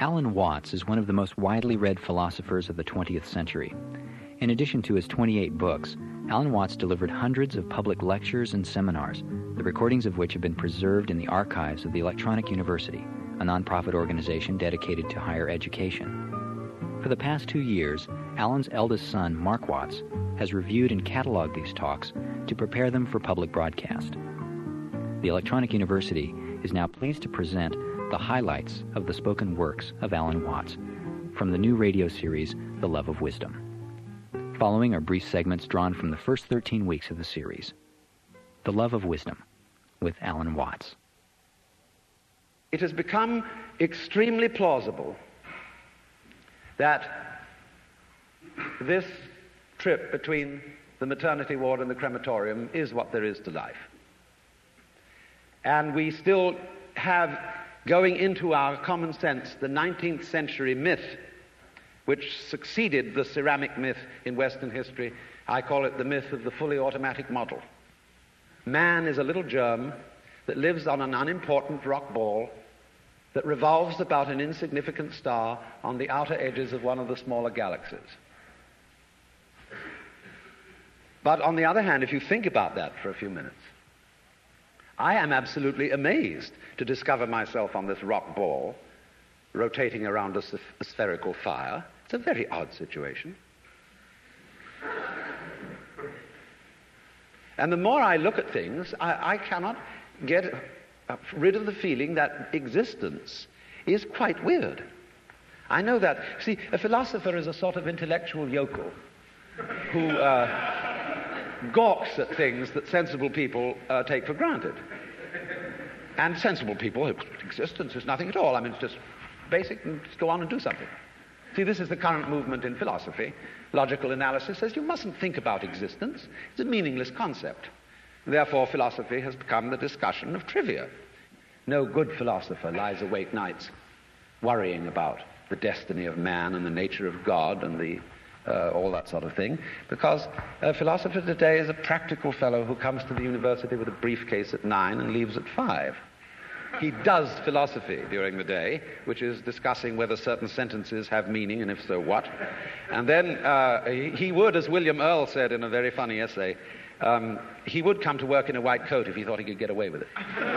Alan Watts is one of the most widely read philosophers of the 20th century. In addition to his 28 books, Alan Watts delivered hundreds of public lectures and seminars, the recordings of which have been preserved in the archives of the Electronic University, a nonprofit organization dedicated to higher education. For the past 2 years, Alan's eldest son, Mark Watts, has reviewed and cataloged these talks to prepare them for public broadcast. The Electronic University is now pleased to present the highlights of the spoken works of Alan Watts from the new radio series, The Love of Wisdom. Following are brief segments drawn from the first 13 weeks of the series. The Love of Wisdom with Alan Watts. It has become extremely plausible that this trip between the maternity ward and the crematorium is what there is to life. And we still have going into our common sense the 19th century myth which succeeded the ceramic myth in Western history. I call it the myth of the fully automatic model. Man is a little germ that lives on an unimportant rock ball that revolves about an insignificant star on the outer edges of one of the smaller galaxies. But on the other hand, if you think about that for a few minutes, I am absolutely amazed to discover myself on this rock ball rotating around a spherical fire. It's a very odd situation. And the more I look at things, I cannot get rid of the feeling that existence is quite weird. I know that. See, a philosopher is a sort of intellectual yokel who gawks at things that sensible people take for granted. And sensible people, existence is nothing at all. I mean, it's just basic, and just go on and do something. See, this is the current movement in philosophy. Logical analysis says you mustn't think about existence. It's a meaningless concept. Therefore, philosophy has become the discussion of trivia. No good philosopher lies awake nights worrying about the destiny of man and the nature of God and all that sort of thing, because a philosopher today is a practical fellow who comes to the university with a briefcase at 9 and leaves at 5. He does philosophy during the day, which is discussing whether certain sentences have meaning, and if so, what. And then he would, as William Earle said in a very funny essay, he would come to work in a white coat if he thought he could get away with it.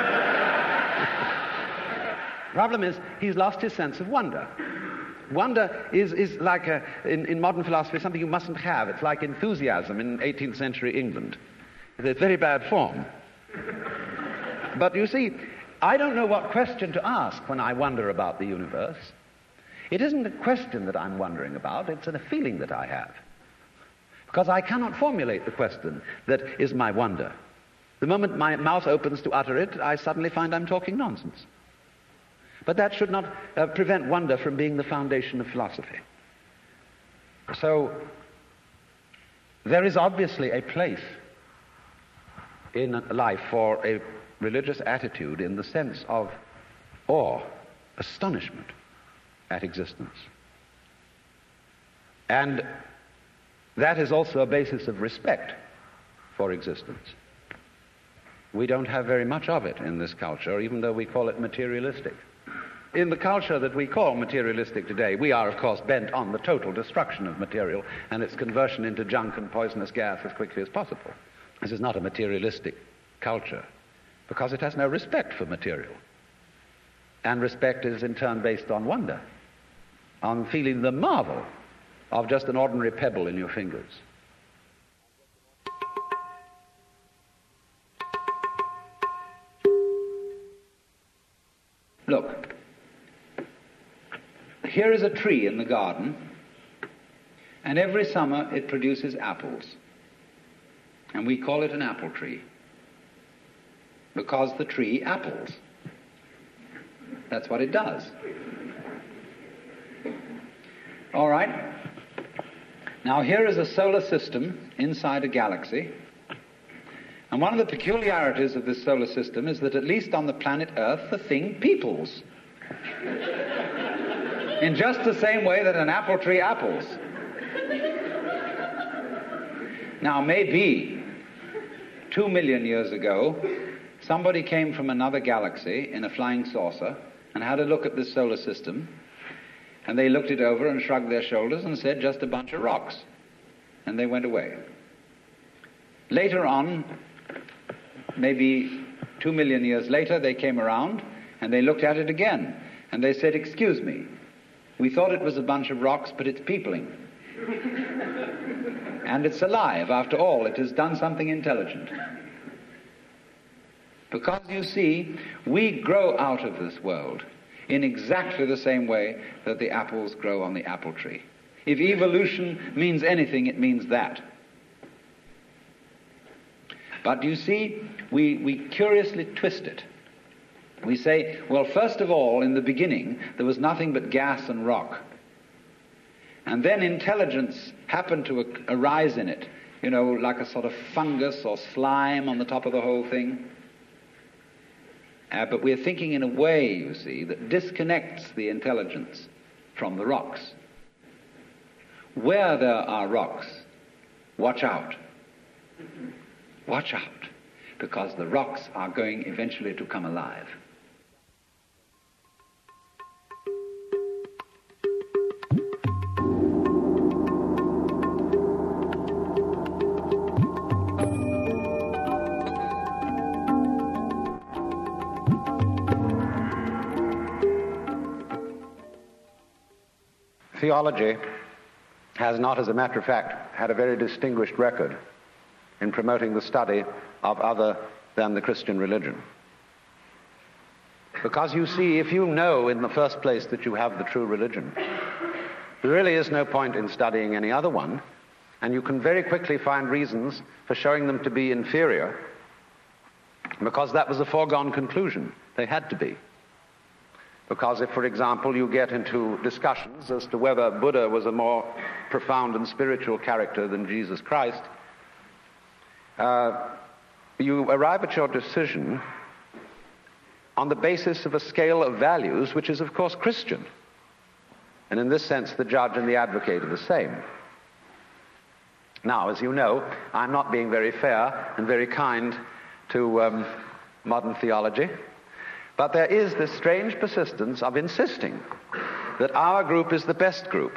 Problem is, he's lost his sense of wonder. Wonder is like, in modern philosophy, something you mustn't have. It's like enthusiasm in 18th century England. It's very bad form. But you see, I don't know what question to ask when I wonder about the universe. It isn't a question that I'm wondering about, it's a feeling that I have. Because I cannot formulate the question that is my wonder. The moment my mouth opens to utter it, I suddenly find I'm talking nonsense. But that should not prevent wonder from being the foundation of philosophy. So, there is obviously a place in life for a religious attitude in the sense of awe, astonishment at existence. And that is also a basis of respect for existence. We don't have very much of it in this culture, even though we call it materialistic. In the culture that we call materialistic today, we are, of course, bent on the total destruction of material and its conversion into junk and poisonous gas as quickly as possible. This is not a materialistic culture, because it has no respect for material. And respect is in turn based on wonder, on feeling the marvel of just an ordinary pebble in your fingers. Look, here is a tree in the garden, and every summer it produces apples. And we call it an apple tree, because the tree apples. That's what it does. All right. Now here is a solar system inside a galaxy. And one of the peculiarities of this solar system is that at least on the planet Earth, the thing peoples. In just the same way that an apple tree apples. Now maybe 2 million years ago, somebody came from another galaxy in a flying saucer and had a look at this solar system And they looked it over and shrugged their shoulders and said, just a bunch of rocks. And they went away. Later on, maybe 2 million years later, they came around and they looked at it again. And they said, excuse me, we thought it was a bunch of rocks, but it's peopling. And it's alive. After all, it has done something intelligent. Because, you see, we grow out of this world in exactly the same way that the apples grow on the apple tree. If evolution means anything, it means that. But you see, we curiously twist it. We say, well, first of all, in the beginning, there was nothing but gas and rock. And then intelligence happened to arise in it, you know, like a sort of fungus or slime on the top of the whole thing. But we're thinking in a way, you see, that disconnects the intelligence from the rocks. Where there are rocks, watch out. Watch out, because the rocks are going eventually to come alive. Theology has not, as a matter of fact, had a very distinguished record in promoting the study of other than the Christian religion. Because you see, if you know in the first place that you have the true religion, there really is no point in studying any other one, and you can very quickly find reasons for showing them to be inferior, because that was a foregone conclusion. They had to be. Because if, for example, you get into discussions as to whether Buddha was a more profound and spiritual character than Jesus Christ, you arrive at your decision on the basis of a scale of values which is, of course, Christian. And in this sense, the judge and the advocate are the same. Now, as you know, I'm not being very fair and very kind to modern theology. But there is this strange persistence of insisting that our group is the best group.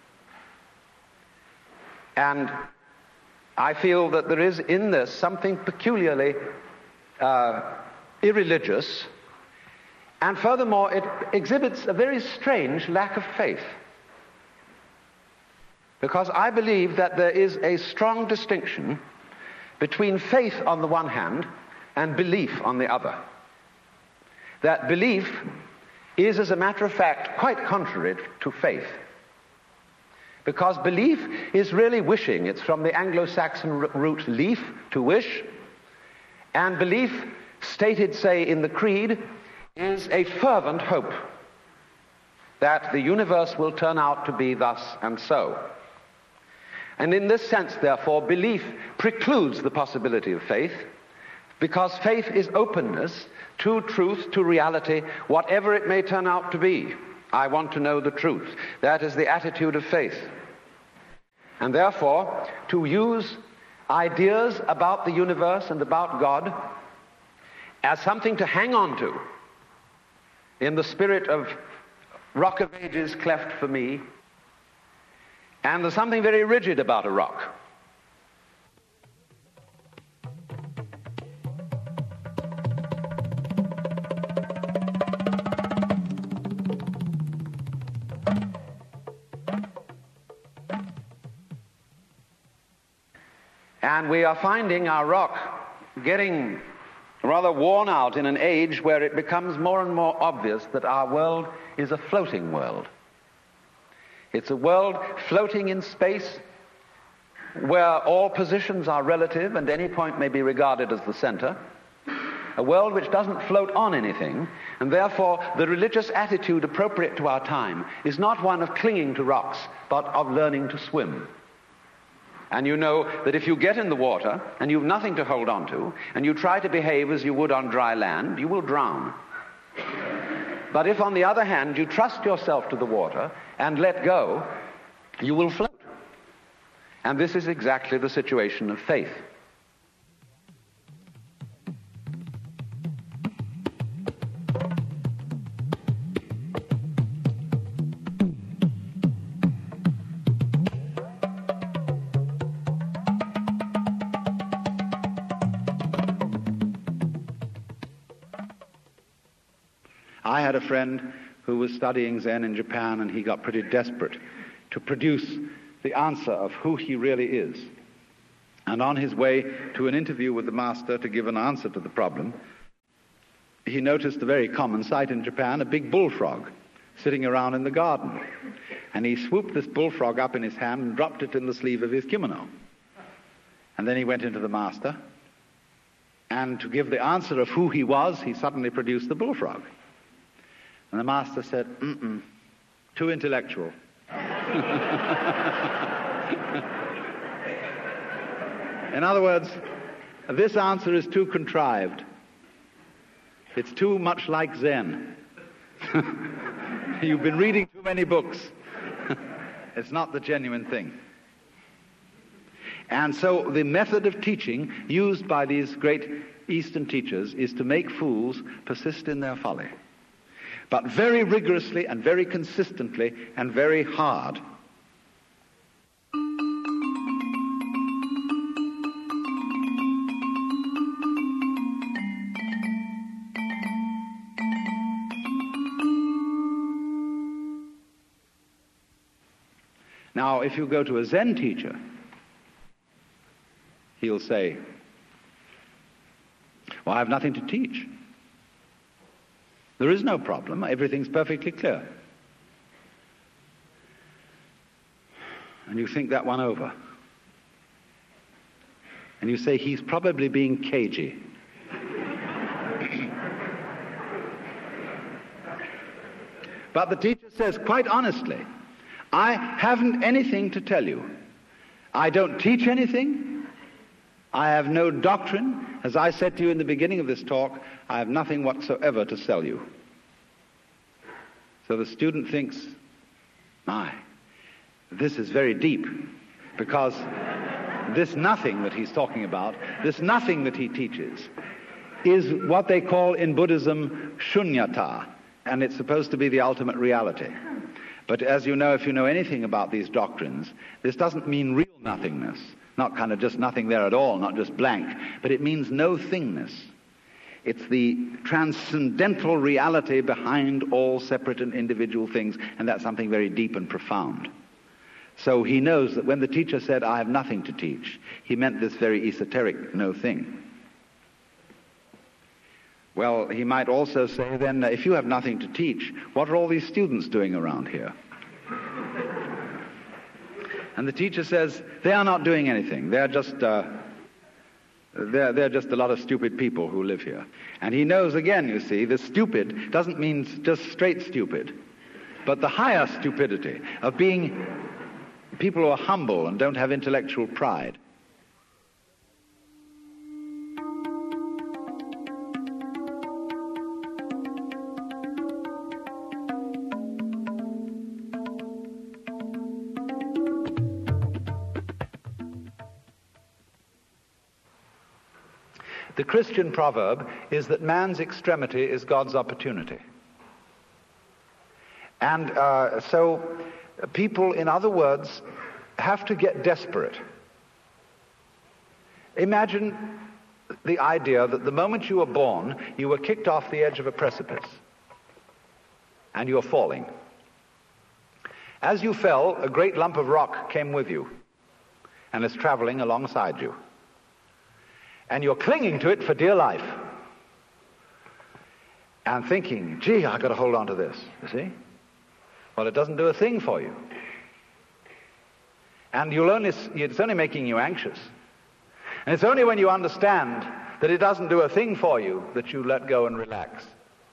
And I feel that there is in this something peculiarly irreligious, and furthermore it exhibits a very strange lack of faith. Because I believe that there is a strong distinction between faith on the one hand and belief on the other. That belief is, as a matter of fact, quite contrary to faith. Because belief is really wishing. It's from the Anglo-Saxon root leaf, to wish. And belief, stated, say, in the Creed, is a fervent hope that the universe will turn out to be thus and so. And in this sense, therefore, belief precludes the possibility of faith, because faith is openness to truth, to reality, whatever it may turn out to be. I want to know the truth. That is the attitude of faith. And therefore, to use ideas about the universe and about God as something to hang on to, in the spirit of Rock of Ages cleft for me, and there's something very rigid about a rock. And we are finding our rock getting rather worn out in an age where it becomes more and more obvious that our world is a floating world. It's a world floating in space where all positions are relative and any point may be regarded as the center. A world which doesn't float on anything, and therefore the religious attitude appropriate to our time is not one of clinging to rocks, but of learning to swim. And you know that if you get in the water and you've nothing to hold on to, and you try to behave as you would on dry land, you will drown. But if, on the other hand, you trust yourself to the water and let go, you will float. And this is exactly the situation of faith. I had a friend who was studying Zen in Japan, and he got pretty desperate to produce the answer of who he really is. And on his way to an interview with the master to give an answer to the problem, he noticed a very common sight in Japan, a big bullfrog sitting around in the garden. And he swooped this bullfrog up in his hand and dropped it in the sleeve of his kimono. And then he went into the master, and to give the answer of who he was, he suddenly produced the bullfrog. And the master said, too intellectual. In other words, this answer is too contrived. It's too much like Zen. You've been reading too many books. It's not the genuine thing. And so the method of teaching used by these great Eastern teachers is to make fools persist in their folly, but very rigorously and very consistently and very hard. Now, if you go to a Zen teacher, he'll say, well, I have nothing to teach. There is no problem. Everything's perfectly clear. And you think that one over. And you say, he's probably being cagey. But the teacher says, quite honestly, I haven't anything to tell you. I don't teach anything. I have no doctrine. As I said to you in the beginning of this talk, I have nothing whatsoever to sell you. So the student thinks, my, this is very deep, because this nothing that he's talking about, this nothing that he teaches, is what they call in Buddhism shunyata, and it's supposed to be the ultimate reality. But as you know, if you know anything about these doctrines, this doesn't mean real nothingness, not kind of just nothing there at all, not just blank, but it means no thingness. It's the transcendental reality behind all separate and individual things, and that's something very deep and profound. So he knows that when the teacher said, I have nothing to teach, he meant this very esoteric no thing. Well, he might also say then, if you have nothing to teach, what are all these students doing around here? And the teacher says, they are not doing anything. They're just they're just a lot of stupid people who live here. And he knows, again, you see, the stupid doesn't mean just straight stupid, but the higher stupidity of being people who are humble and don't have intellectual pride. The Christian proverb is that man's extremity is God's opportunity. And so people, in other words, have to get desperate. Imagine the idea that the moment you were born, you were kicked off the edge of a precipice, and you're falling. As you fell, a great lump of rock came with you, and is traveling alongside you. And you're clinging to it for dear life. And thinking, gee, I've got to hold on to this, you see? Well, it doesn't do a thing for you. And it's only making you anxious. And it's only when you understand that it doesn't do a thing for you that you let go and relax.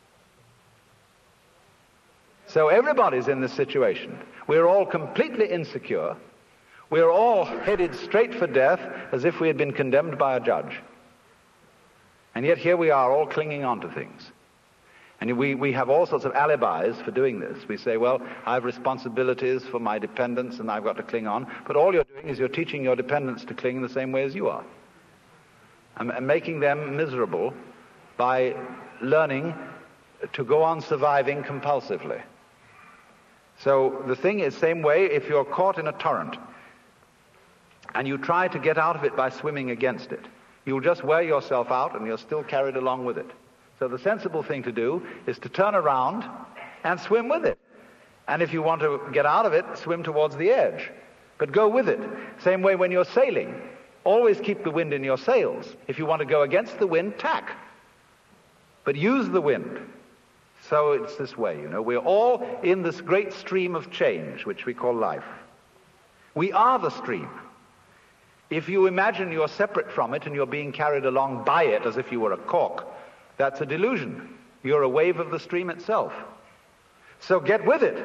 So everybody's in this situation. We're all completely insecure. We're all headed straight for death as if we had been condemned by a judge. And yet here we are all clinging on to things. And we have all sorts of alibis for doing this. We say, well, I have responsibilities for my dependents and I've got to cling on. But all you're doing is you're teaching your dependents to cling the same way as you are. And making them miserable by learning to go on surviving compulsively. So the thing is, same way, if you're caught in a torrent and you try to get out of it by swimming against it, you'll just wear yourself out and you're still carried along with it. So the sensible thing to do is to turn around and swim with it. And if you want to get out of it, swim towards the edge. But go with it. Same way when you're sailing. Always keep the wind in your sails. If you want to go against the wind, tack. But use the wind. So it's this way, We're all in this great stream of change, which we call life. We are the stream. If you imagine you're separate from it and you're being carried along by it as if you were a cork, that's a delusion. You're a wave of the stream itself. So get with it.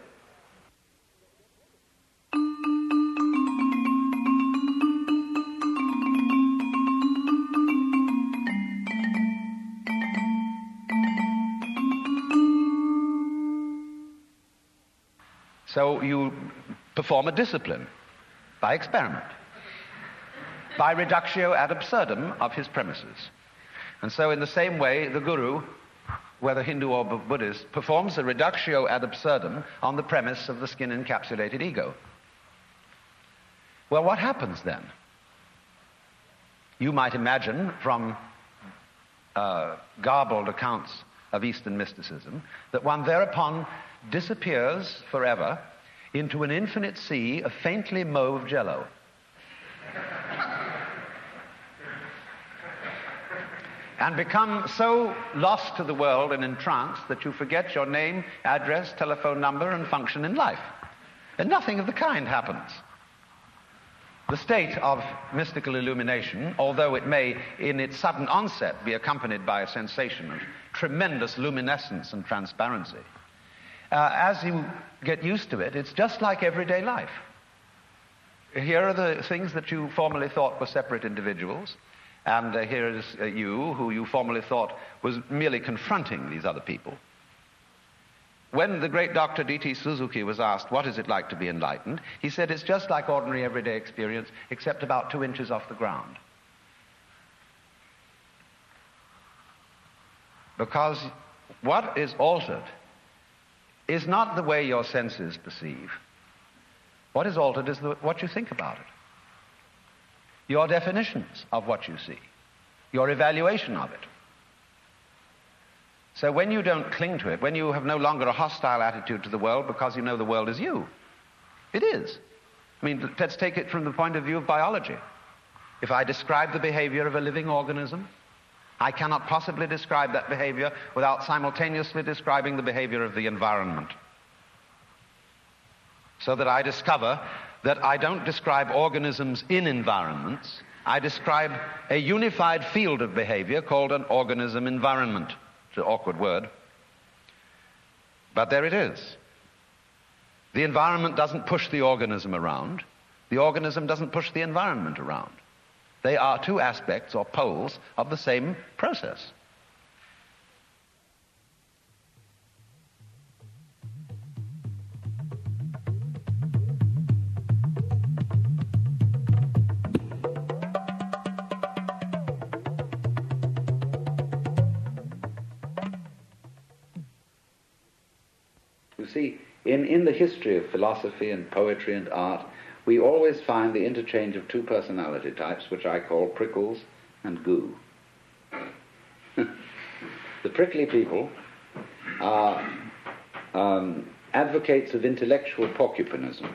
So you perform a discipline by experiment, by reductio ad absurdum of his premises. And so in the same way, the guru, whether Hindu or Buddhist, performs a reductio ad absurdum on the premise of the skin-encapsulated ego. Well, what happens then? You might imagine from garbled accounts of Eastern mysticism that one thereupon disappears forever into an infinite sea of faintly mauve jello. And become so lost to the world and entranced that you forget your name, address, telephone number, and function in life. And nothing of the kind happens. The state of mystical illumination, although it may, in its sudden onset, be accompanied by a sensation of tremendous luminescence and transparency, as you get used to it, it's just like everyday life. Here are the things that you formerly thought were separate individuals, and here is you, who you formerly thought was merely confronting these other people. When the great Dr. D.T. Suzuki was asked, what is it like to be enlightened? He said, it's just like ordinary everyday experience, except about 2 inches off the ground. Because what is altered is not the way your senses perceive. What is altered is what you think about it. Your definitions of what you see. Your evaluation of it. So when you don't cling to it, when you have no longer a hostile attitude to the world because you know the world is you, it is. I mean, let's take it from the point of view of biology. If I describe the behavior of a living organism, I cannot possibly describe that behavior without simultaneously describing the behavior of the environment. So that I discover that I don't describe organisms in environments, I describe a unified field of behavior called an organism environment. It's an awkward word, but there it is. The environment doesn't push the organism around. The organism doesn't push the environment around. They are 2 aspects or poles of the same process. You see, in the history of philosophy and poetry and art, we always find the interchange of 2 personality types, which I call prickles and goo. The prickly people are advocates of intellectual porcupinism.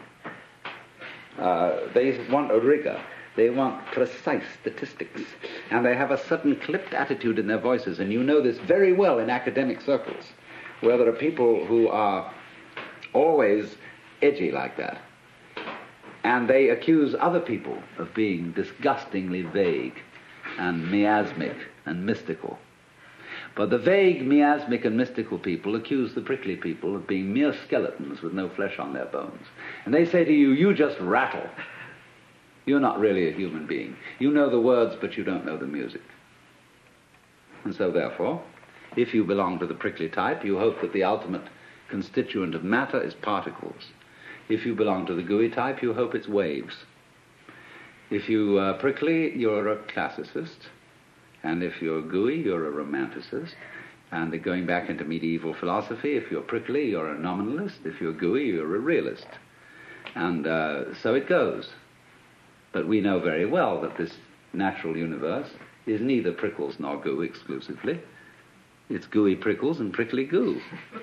They want a rigor. They want precise statistics. And they have a certain clipped attitude in their voices. And you know this very well in academic circles, where there are people who are always edgy like that. And they accuse other people of being disgustingly vague and miasmic and mystical. But the vague, miasmic and mystical people accuse the prickly people of being mere skeletons with no flesh on their bones. And they say to you, you just rattle. You're not really a human being. You know the words, but you don't know the music. And so therefore, if you belong to the prickly type, you hope that the ultimate constituent of matter is particles. If you belong to the gooey type, you hope it's waves. If you are prickly, you're a classicist. And if you're gooey, you're a romanticist. And going back into medieval philosophy, if you're prickly, you're a nominalist. If you're gooey, you're a realist. And so it goes. But we know very well that this natural universe is neither prickles nor goo exclusively. It's gooey prickles and prickly goo.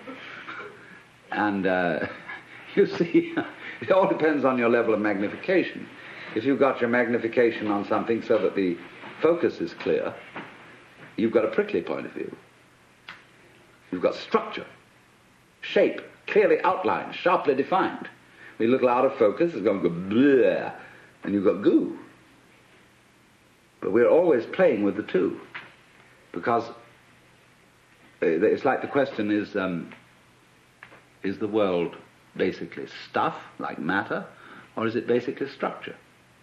And you see, it all depends on your level of magnification. If you've got your magnification on something so that the focus is clear, you've got a prickly point of view. You've got structure, shape, clearly outlined, sharply defined. When you look out of focus, it's going to go bleh, and you've got goo. But we're always playing with the two, because it's like the question is the world basically stuff, like matter, or is it basically structure?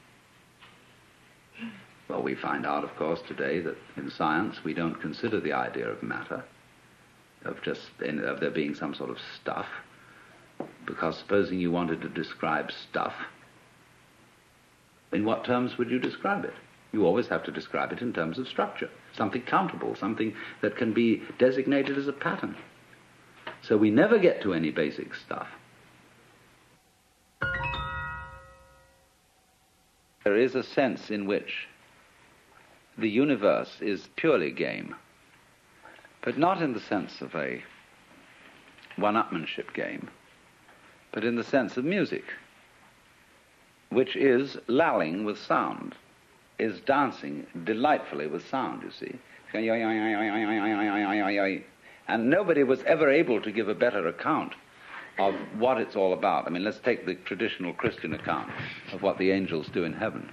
Well, we find out, of course, today that in science we don't consider the idea of matter, of there being some sort of stuff, because supposing you wanted to describe stuff, in what terms would you describe it? You always have to describe it in terms of structure, something countable, something that can be designated as a pattern. So we never get to any basic stuff. There is a sense in which the universe is purely game, but not in the sense of a one-upmanship game, but in the sense of music, which is lalling with sound, is dancing delightfully with sound, you see. And nobody was ever able to give a better account of what it's all about. I mean, let's take the traditional Christian account of what the angels do in heaven.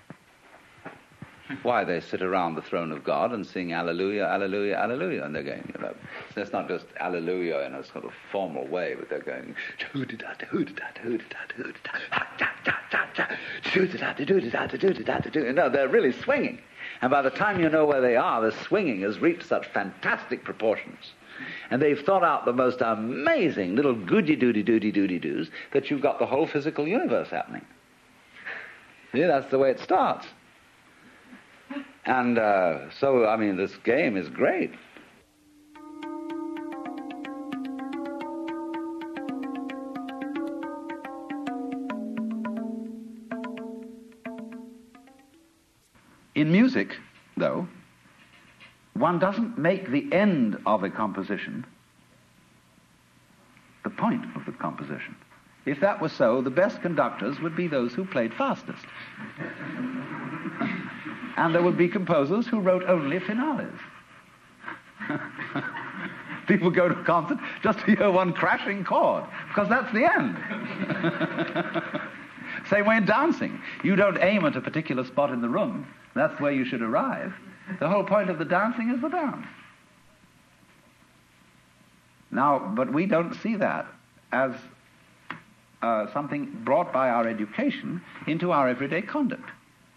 Why, they sit around the throne of God and sing Alleluia, Alleluia, Alleluia, and they're going, you know, so it's not just Alleluia in a sort of formal way, but they're going, no, they're really swinging. And by the time you know where they are, the swinging has reached such fantastic proportions. And they've thought out the most amazing little goody-doody-doody-doody-doos that you've got the whole physical universe happening. See, that's the way it starts. And so, I mean, this game is great. In music, though, one doesn't make the end of a composition the point of the composition. If that was so, the best conductors would be those who played fastest. And there would be composers who wrote only finales. People go to a concert just to hear one crashing chord, because that's the end. Same way in dancing. You don't aim at a particular spot in the room. That's where you should arrive. The whole point of the dancing is the dance. Now, but we don't see that as something brought by our education into our everyday conduct.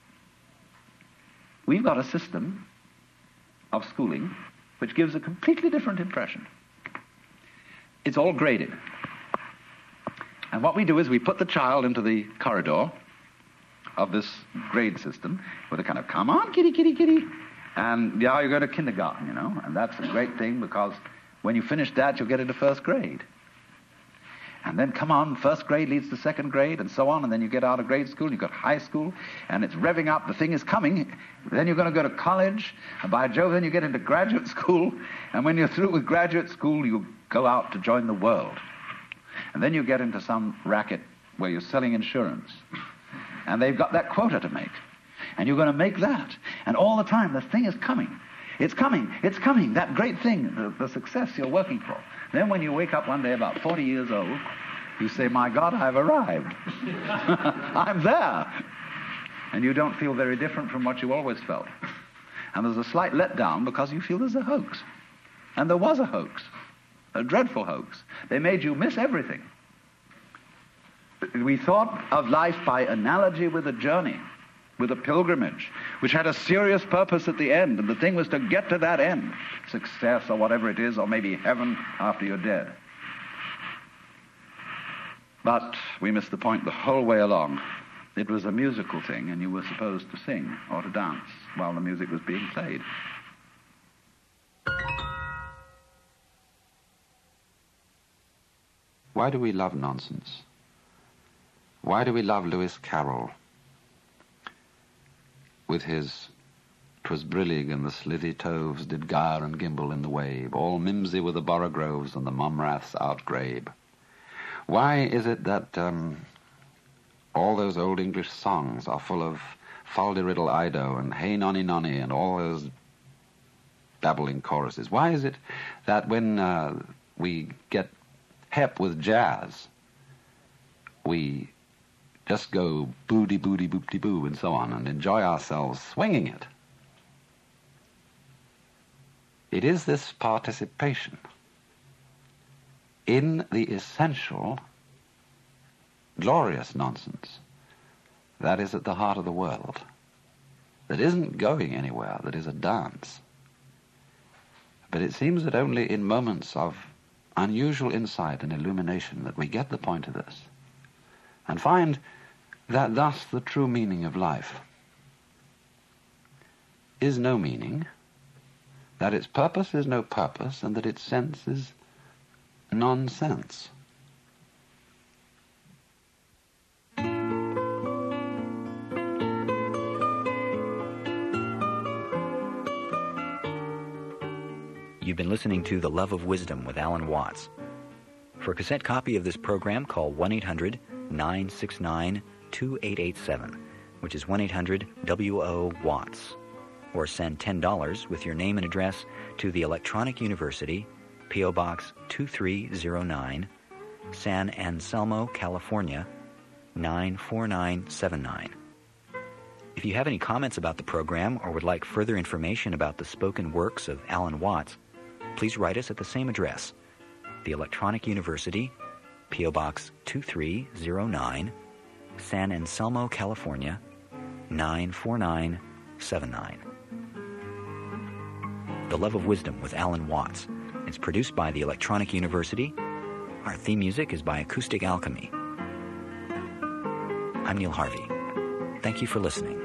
We've got a system of schooling which gives a completely different impression. It's all graded. And what we do is we put the child into the corridor of this grade system with a kind of, come on, kitty, kitty, kitty. And yeah, you go to kindergarten, you know, and that's a great thing because when you finish that, you'll get into first grade. And then, come on, first grade leads to second grade, and so on, and then you get out of grade school, and you've got high school, and it's revving up, the thing is coming. Then you're going to go to college, and by Jove, then you get into graduate school, and when you're through with graduate school, you go out to join the world. And then you get into some racket where you're selling insurance, and they've got that quota to make, and you're going to make that, and all the time, the thing is coming. It's coming, that great thing, the success you're working for. Then when you wake up one day about 40 years old, you say, my God, I've arrived. I'm there. And you don't feel very different from what you always felt. And there's a slight letdown because you feel there's a hoax. And there was a hoax, a dreadful hoax. They made you miss everything. We thought of life by analogy with a journey, with a pilgrimage, which had a serious purpose at the end, and the thing was to get to that end, success or whatever it is, or maybe heaven after you're dead. But we missed the point the whole way along. It was a musical thing, and you were supposed to sing or to dance while the music was being played. Why do we love nonsense? Why do we love Lewis Carroll with his 'twas brillig, and the slithy toves did gyre and gimble in the wave. All mimsy were the borogoves, and the mumraths outgrabe. Why is it that all those old English songs are full of Fal-de-riddle Ido and Hey Nonny Nonny and all those babbling choruses? Why is it that when we get hep with jazz, we just go booty booty boopty boo and so on and enjoy ourselves swinging it? It is this participation in the essential, glorious nonsense that is at the heart of the world, that isn't going anywhere, that is a dance. But it seems that only in moments of unusual insight and illumination that we get the point of this and find that thus the true meaning of life is no meaning, that its purpose is no purpose, and that its sense is nonsense. You've been listening to The Love of Wisdom with Alan Watts. For a cassette copy of this program, call 1-800-969-2887, which is 1-800-WO-WATTS, or send $10 with your name and address to the Electronic University, P.O. Box 2309, San Anselmo, California, 94979. If you have any comments about the program or would like further information about the spoken works of Alan Watts, please write us at the same address, the Electronic University, P.O. Box 2309, San Anselmo, California, 94979. The Love of Wisdom with Alan Watts. It's produced by the Electronic University. Our theme music is by Acoustic Alchemy. I'm Neil Harvey. Thank you for listening.